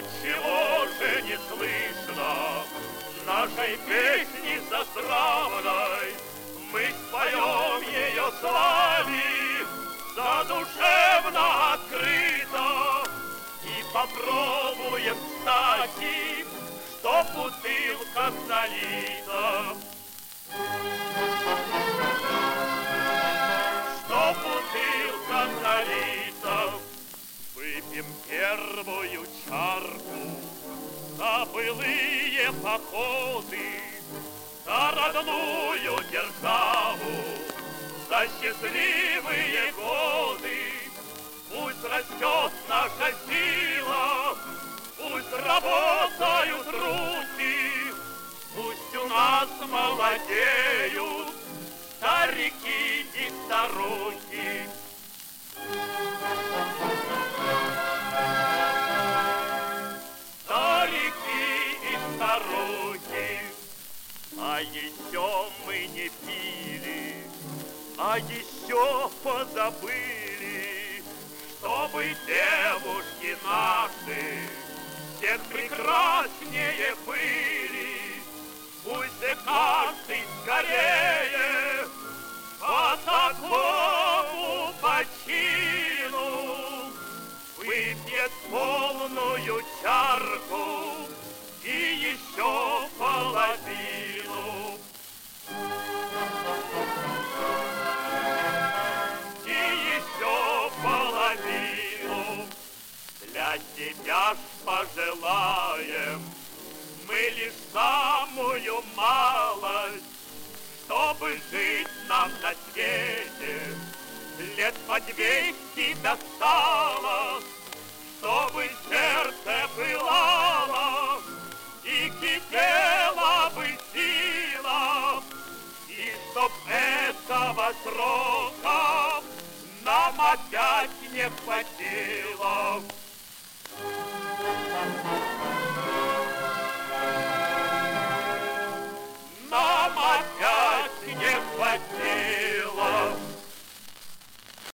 Отчего же не слышно нашей песни застравной? Мы споем ее славе задушевно открыто и попробуем, кстати, что в бутылках налито. Что в бутылках налито. Выпьем первую чарку за былые походы, за родную державу, за счастливые годы. Пусть растет наша сила, пусть работают руки, пусть у нас молодеют старики и старухи. Старики и старухи. А еще мы не пили, а еще позабыли, чтобы девушки наши всех прекраснее были. Пусть и каждый скорее по такому почину выпьет полную чарку и еще половину. И еще половину. Для тебя ж пожелаем мы лишь самую малость, чтобы жить нам на свете лет по 200 досталось, чтобы сердце пылало и кипела бы сила, и чтоб этого срока нам опять не хватило.